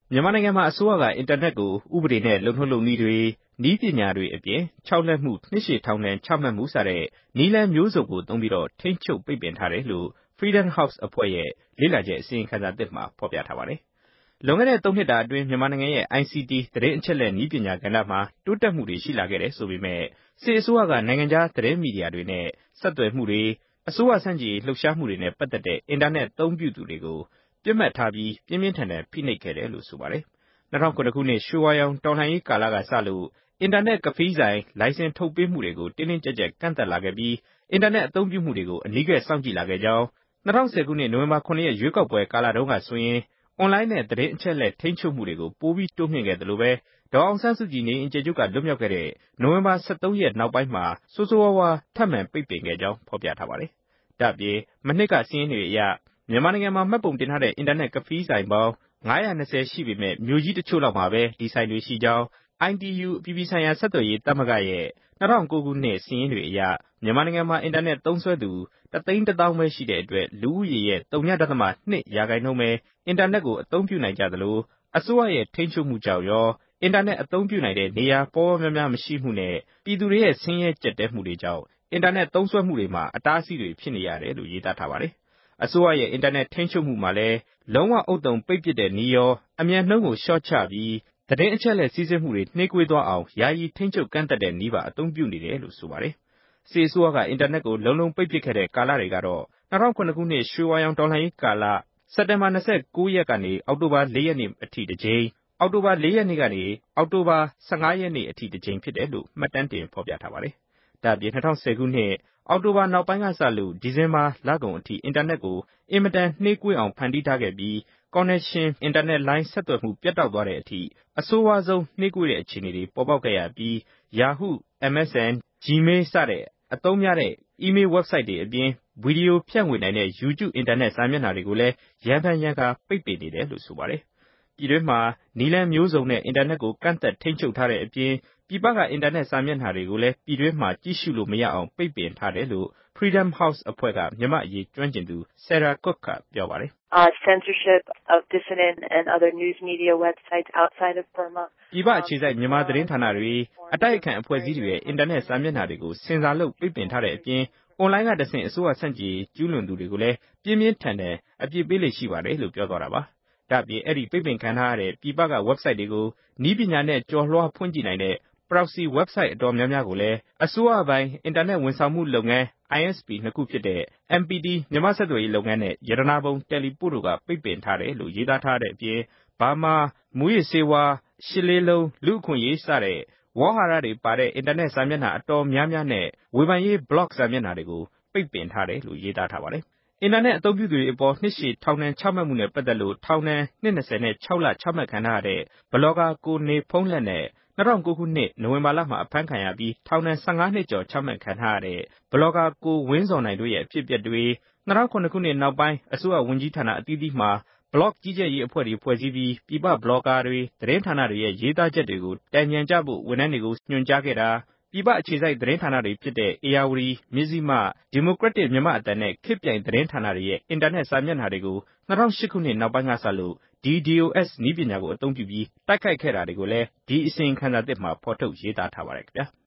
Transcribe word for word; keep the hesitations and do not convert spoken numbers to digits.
မြန်မာနိုင်ငံမှာအစိုးရကအင်တာနက်ကိုဥပဒေနဲ့လုပ်ထုံးလုပ်နည်းတွေနည်းပညာတွေအပြင်ခြောက်လှန့်မှုနှစ်ရှည်ထောင်ဒဏ်ချမှတ်မှုစတဲ့နည်းလမ်းမျိုးစုံကိုသုံးပြီးတော့ထိန်းချုပ်ပိတ်ပင်ထားတယ်လို့ Freedom House အဖွဲ့ရဲ့လေ့လာချက်အစီရင်ခံစာသစ်မှာဖော်ပြထားပါတယ်။လွန်ခဲ့တဲ့သုံးနှစ်တာအတွင်းမြန်မာနိုင်ငံရဲ့ I C T သတင်းအချက်အလက်နည်းပညာကဏ္ဍမှာတိုးတက်မှုတွေရှိလာခဲ့တယ်ဆိုပေမဲ့စစ်အစိုးရကနိုင်ငံခြားသတင်းမီဒီယာတွေနဲ့ဆက်သွယ်မှုတွေအစိုးရဆန့်ကျင်ရေးလှုပ်ရှားမှုတွေနဲ့ပတ်သက်တဲ့အင်တာနက်အသုံးပြုသူတွေကိုပစ်မှတ်ထားပြီးပြင်းပြင်းထန်ထန်ဖိနှိပ်ခဲ့တယ်လို့ဆိုပါတယ်။၂၀၀၇ခုနှစ်ရွှေဝါရောင်တော်လှန်ရေးကာလကစလို့အင်တာနက်ကဖေးဆိုင်လိုင်စင်ထုတ်ပေးမှုတွေကိုတင်းတင်းကျပ်ကျပ်ကန့်သတ်လာခဲ့ပြီးအင်တာနက်အသုံးပြုမှုတွေကိုအနီးကပ်စောင့်ကြည့်လာခဲ့ကြောင်း၂၀၁၀ခုနှစ်နိုဝင်ဘာခုနှစ်ရက်ရွေးကောက်ပွဲကာလတုန်းကဆိုရင်အွန်လိုင်းနဲ့သတင်းအချက်အလက်ထိန်းချုပ်မှုတွေကိုပိုပြီးတိုးမြှင့်ခဲ့တယ်လို့ပဲဒေါ်အောင်ဆန်းစုကြည်နေအင်ကျယ်ချုပ်ကလွတ်မြောက်ခဲ့တဲ့နိုဝင်ဘာ၁၃ရက်နောက်ပိုင်းမှာဆိုးဆိုးဝါးဝါးထပ်မံပိတ်ပင်ခဲ့ကြောင်းဖော်ပြထားပါတယ်။ဒါ့အပြင်မနှစ်ကစည်းရင်းတွေအရမြန်မာနိုင်ငံမှာမှတ်ပုံတင်ထားတဲ့အင်တာနက်ကဖေးဆိုင်ပေါင်း၅၂၀ရှိပေမဲ့မြို့ကြီးတချို့လောက်မှာပဲဒီဆိုင်တွေရှိကြောင်း I T U အပြည်ပြည်ဆိုင်ရာဆက်သွယ်ရေးသမဂ္ဂရဲ့၂၀၀၉ခုနှစ်စည်းရင်းတွေအရမြန်မာနိုင်ငံမှာအင်တာနက်သုံးစွဲသူတသိန်းတစ်သောင်းပဲရှိတဲ့အတွက်လူဦးရေရဲ့ဝ.၂ရာခိုင်နှုန်းပဲအင်တာနက်ကိုအသုံးပြုနိုင်ကြသလိုအစိုးရရဲ့ထိန်းချုပ်မှုကြောင့်ရောအင်တာနက်အသုံးပြုနိုင်တဲ့နေရာပေါပေါများများမရှိမှုနဲ့ပြည်သူတွေရဲ့ဆင်းရဲကြက်တဲမှုတွေကြောင့်အင်တာနက်သုံးစွဲမှုတွေမှာအတားအဆီးတွေဖြစ်နေရတယ်လို့ရေးသားထားပါတယ်။အစိုးရရဲ့အင်တာနက်ထိန်းချုပ်မှုမှာလည်းလုံးဝဥဿုံပိတ်ပစ်တဲ့နည်းရောအမြန်နှုန်းကိုလျှော့ချပြီးသတင်းအချက်အလက်စီးဆင်းမှုတွေနှေးကွေးသွားအောင်ယာယီထိန်းချုပ်ကန့်သတ်တဲ့နည်းပါအသုံးပြုနေတယ်လို့ဆိုပါတယ်။စစ်အစိုးရကအင်တာနက်ကိုလုံးလုံးပိတ်ပစ်ခဲ့တဲ့ကာလတွေကတော့၂၀၀၇ခုနှစ်ရွှေဝါရောင်တော်လှန်ရေးကာလစက်တင်ဘာ၂၉ရက်ကနေအောက်တိုဘာ၄ရက်နေ့အထိတစ်ကြိမ်အောက်တိုဘာ၄ရက်နေ့ကနေအောက်တိုဘာ၁၅ရက်နေ့အထိတစ်ကြိမ်ဖြစ်တယ်လို့မှတ်တမ်းတင်ဖော်ပြထားပါတယ်။ဒါ့အပြင်၂၀၁၀ခုနှစ်အောက်တိုဘာနောက်ပိုင်းကစလို့ဒီဇင်ဘာလကုန်အထိအင်တာနက်ကိုအင်မတန်နှေးကွေးအောင်ဖန်တီးထားခဲ့ပြီး connection အင်တာနက်လိုင်းဆက်သွယ်မှုပြတ်တောက်သွားတဲ့အထိအဆိုးဝါးဆုံးနှေးကွေးတဲ့အခြေအနေတွေပေါ်ပေါက်ခဲ့ရပြီး Yahoo, M S N, Gmail စတဲ့အသုံးများတဲ့ email website တွေအပြင်ဗီဒီယိုဖြန့်ဝေနိုင်တဲ့ YouTube အင်တာနက်စာမျက်နှာတွေကိုလည်းရံဖန်ရံခါပိတ်ပင်နေတယ်လို့ဆိုပါတယ်။ပြည်တွင်းမှာနည်းလမ်းမျိုးစုံနဲ့အင်တာနက်ကိုကန့်သတ်ထိန်းချုပ်ထားတဲ့အပြင်ပြည်ပကအင်တာနက်စာမျက်နှာတွေကိုလည်းပြည်တွင်းမှာကြည့်ရှုလို့မရအောင်ပိတ်ပင်ထားတယ်လို့ Freedom House အဖွဲ့ကမြန်မာအရေးကျွမ်းကျင်သူ Sarah Cook ကပြောပါတယ်။ Uh, censorship of dissident and other news media websites outside of Burma. ပြည်ပအခြေစိုက်မြန်မာသတင်းဌာနတွေအတိုက်အခံအဖွဲ့အစည်းတွေရဲ့အင်တာနက်စာမျက်နှာတွေကိုစင်စာလုပ်ပိတ်ပင်ထားတဲ့အပြင်အွန်လိုင်းကတဆင့်အစိုးရဆန့်ကျင်ကျူးလွန်သူတွေကိုလည်းပြင်းပြင်းထန်ထန်အပြစ်ပေးလေ့ရှိပါတယ်လို့ပြောသွားတာပါ။ဒါ့အပြင်အဲ့ဒီပိတ်ပင်ခံထားရတဲ့ပြည်ပက website တွေကိုနီးပညာနဲ့ကြော်လွှားဖွင့်ကြည့်နိုင်တဲ့ proxy website အတော်များများကိုလည်းအစိုးရပိုင်းအင်တာနက်ဝန်ဆောင်မှုလုပ်ငန်း I S P နှစ်ခုဖြစ်တဲ့ M P T မြန်မာဆက်သွယ်ရေးလုပ်ငန်းနဲ့ရတနာပုံတယ်လီပို့တို့ကပိတ်ပင်ထားတယ်လို့ရေးသားထားတဲ့အပြင်ဘာမာမူရစ်ဆေးဝါးရှစ်လေးလုံးလူ့အခွင့်အရေးစတဲ့ဝေါဟာရတွေပါတဲ့အင်တာနက်စာမျက်နှာအတော်များများနဲ့ဝေဖန်ရေး blog စာမျက်နှာတွေကိုပိတ်ပင်ထားတယ်လို့ရေးသားထားပါတယ်။အင်တာနက်အသုံးပြုသူတွေအပေါ်နှစ်ရှည်ထောင်ဒဏ်ချမှတ်မှုနဲ့ပတ်သက်လို့ထောင်ဒဏ်နှစ်၂၀နဲ့၆လချမှတ်ခံထားရတဲ့ဘလော့ဂါကိုနေဖုံးလက်နဲ့၂၀၀၉ခုနှစ်နိုဝင်ဘာလမှာအဖမ်းခံရပြီးထောင်ဒဏ်၁၅နှစ်ကျော်ချမှတ်ခံထားရတဲ့ဘလော့ဂါကိုဝင်းဇော်နိုင်တို့ရဲ့အဖြစ်အပျက်တွေ၂၀၀၇ခုနှစ်နောက်ပိုင်းအစိုးရဝန်ကြီးဌာနအသီးသီးမှာဘလော့ကြီးကြပ်ရေးအဖွဲ့တွေဖွဲ့စည်းပြီးပြည်ပဘလော့ဂါတွေသတင်းဌာနတွေရဲ့ရေးသားချက်တွေကိုတန်ပြန်ကြဖို့ဝန်ထမ်းတွေကိုညွှန်ကြားခဲ့တာပြည်ပအခြေစိုက်သတင်းဌာနတွေဖြစ်တဲ့ဧရာဝတီမြစ်ဇိမဒီမိုကရက်တစ်မြန်မာအသံနဲ့ခေတ်ပြိုင်သတင်းဌာနတွေရဲ့အင်တာနက်စာမျက်နှာတွေကို၂၀၀၈ခုနှစ်နောက်ပိုင်းကစလို့ D DoS နည်းပညာကိုအသုံးပြုပြီးတိုက်ခိုက်ခဲ့တာတွေကိုလည်းဒီအစီရင်ခံစာသစ်မှာဖော်ထုတ်ရေးသားထားပါတယ်ခင်ဗျာ။